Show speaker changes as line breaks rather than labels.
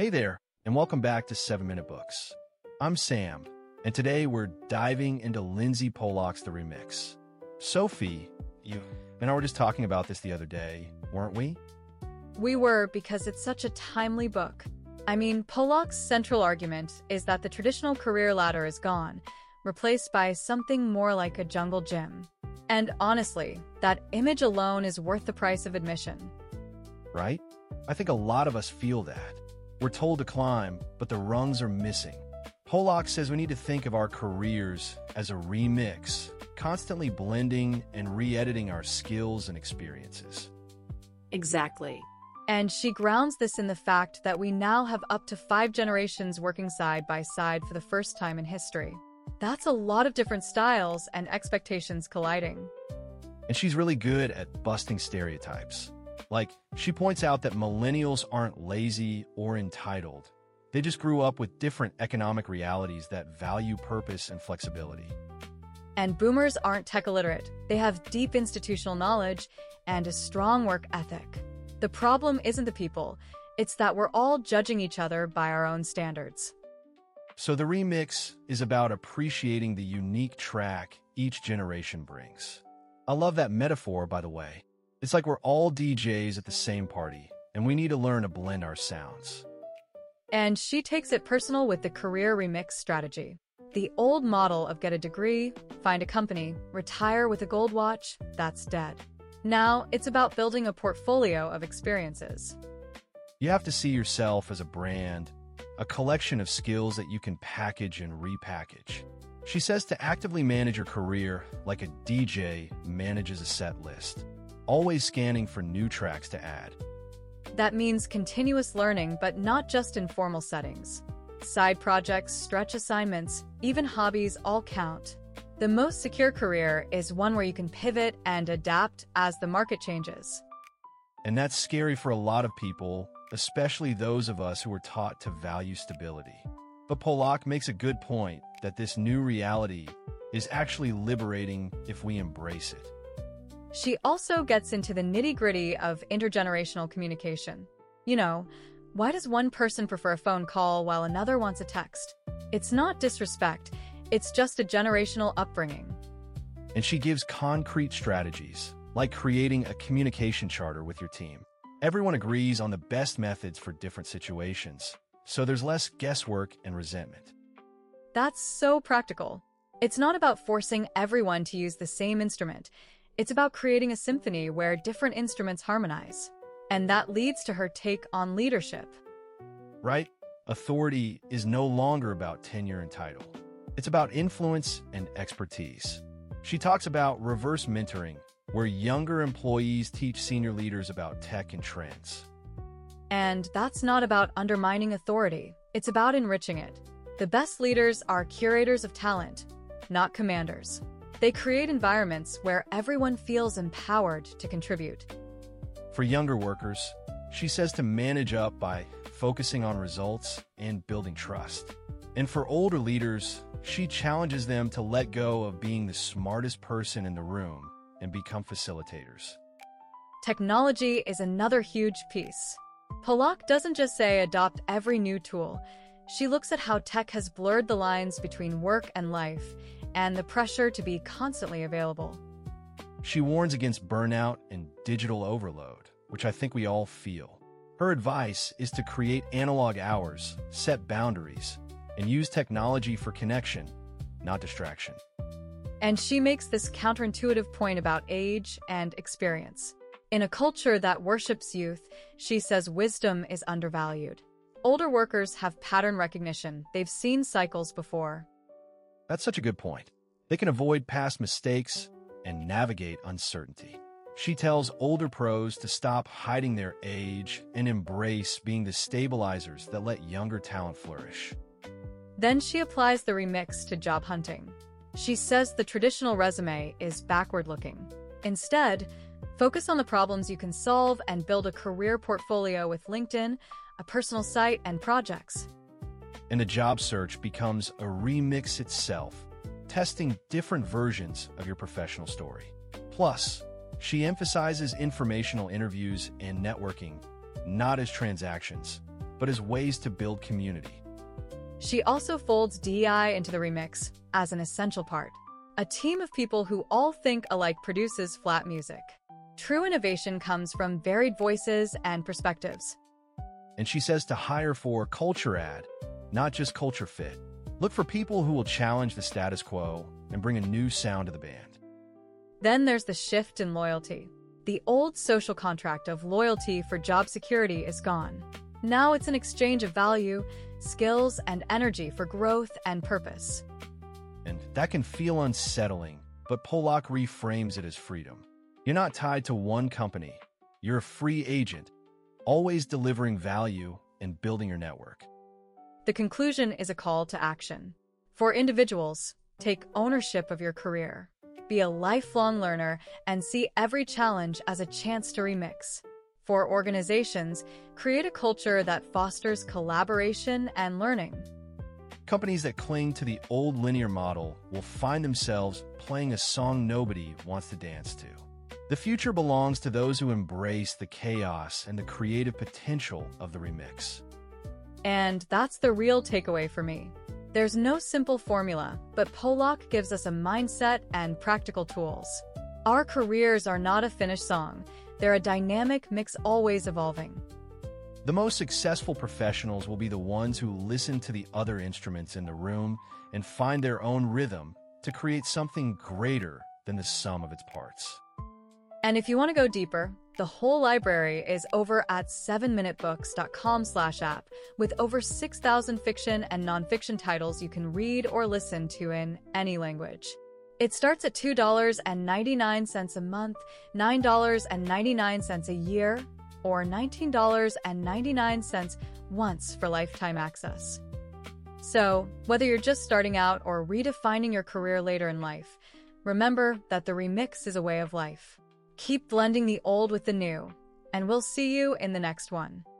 Hey there, and welcome back to 7 Minute Books. I'm Sam, and today we're diving into Lindsay Pollock's The Remix. Sophie, you and I were just talking about this the other day, weren't we?
We were, because it's such a timely book. I mean, Pollock's central argument is that the traditional career ladder is gone, replaced by something more like a jungle gym. And honestly, that image alone is worth the price of admission.
Right? I think a lot of us feel that. We're told to climb, but the rungs are missing. Pollock says we need to think of our careers as a remix, constantly blending and re-editing our skills and experiences.
Exactly.
And she grounds this in the fact that we now have up to 5 generations working side by side for the first time in history. That's a lot of different styles and expectations colliding.
And she's really good at busting stereotypes. Like, she points out that millennials aren't lazy or entitled. They just grew up with different economic realities that value purpose and flexibility.
And boomers aren't tech illiterate. They have deep institutional knowledge and a strong work ethic. The problem isn't the people, it's that we're all judging each other by our own standards.
So the remix is about appreciating the unique track each generation brings. I love that metaphor, by the way. It's like we're all DJs at the same party, and we need to learn to blend our sounds.
And she takes it personal with the career remix strategy. The old model of get a degree, find a company, retire with a gold watch, that's dead. Now, it's about building a portfolio of experiences.
You have to see yourself as a brand, a collection of skills that you can package and repackage. She says to actively manage your career like a DJ manages a set list, always scanning for new tracks to add.
That means continuous learning, but not just in formal settings. Side projects, stretch assignments, even hobbies all count. The most secure career is one where you can pivot and adapt as the market changes.
And that's scary for a lot of people, especially those of us who are taught to value stability. But Pollock makes a good point that this new reality is actually liberating if we embrace it.
She also gets into the nitty-gritty of intergenerational communication. You know, why does one person prefer a phone call while another wants a text? It's not disrespect, it's just a generational upbringing.
And she gives concrete strategies, like creating a communication charter with your team. Everyone agrees on the best methods for different situations, so there's less guesswork and resentment.
That's so practical. It's not about forcing everyone to use the same instrument. It's about creating a symphony where different instruments harmonize. And that leads to her take on leadership.
Right? Authority is no longer about tenure and title. It's about influence and expertise. She talks about reverse mentoring, where younger employees teach senior leaders about tech and trends.
And that's not about undermining authority. It's about enriching it. The best leaders are curators of talent, not commanders. They create environments where everyone feels empowered to contribute.
For younger workers, she says to manage up by focusing on results and building trust. And for older leaders, she challenges them to let go of being the smartest person in the room and become facilitators.
Technology is another huge piece. Pollock doesn't just say adopt every new tool. She looks at how tech has blurred the lines between work and life, and the pressure to be constantly available.
She warns against burnout and digital overload, which I think we all feel. Her advice is to create analog hours, set boundaries, and use technology for connection, not distraction.
And she makes this counterintuitive point about age and experience. In a culture that worships youth, she says wisdom is undervalued. Older workers have pattern recognition. They've seen cycles before.
That's such a good point. They can avoid past mistakes and navigate uncertainty. She tells older pros to stop hiding their age and embrace being the stabilizers that let younger talent flourish.
Then she applies the remix to job hunting. She says the traditional resume is backward-looking. Instead, focus on the problems you can solve and build a career portfolio with LinkedIn, a personal site, and projects.
And the job search becomes a remix itself, testing different versions of your professional story. Plus, she emphasizes informational interviews and networking, not as transactions, but as ways to build community.
She also folds DEI into the remix as an essential part. A team of people who all think alike produces flat music. True innovation comes from varied voices and perspectives.
And she says to hire for culture add, not just culture fit. Look for people who will challenge the status quo and bring a new sound to the band.
Then there's the shift in loyalty. The old social contract of loyalty for job security is gone. Now it's an exchange of value, skills, and energy for growth and purpose.
And that can feel unsettling, but Polak reframes it as freedom. You're not tied to one company. You're a free agent, always delivering value and building your network.
The conclusion is a call to action. For individuals, take ownership of your career. Be a lifelong learner and see every challenge as a chance to remix. For organizations, create a culture that fosters collaboration and learning.
Companies that cling to the old linear model will find themselves playing a song nobody wants to dance to. The future belongs to those who embrace the chaos and the creative potential of the remix.
And that's the real takeaway for me. There's no simple formula, but Polak gives us a mindset and practical tools. Our careers are not a finished song. They're a dynamic mix, always evolving.
The most successful professionals will be the ones who listen to the other instruments in the room and find their own rhythm to create something greater than the sum of its parts.
And if you want to go deeper, the whole library is over at 7minutebooks.com/app with over 6,000 fiction and nonfiction titles you can read or listen to in any language. It starts at $2.99 a month, $9.99 a year, or $19.99 once for lifetime access. So, whether you're just starting out or redefining your career later in life, remember that the remix is a way of life. Keep blending the old with the new, and we'll see you in the next one.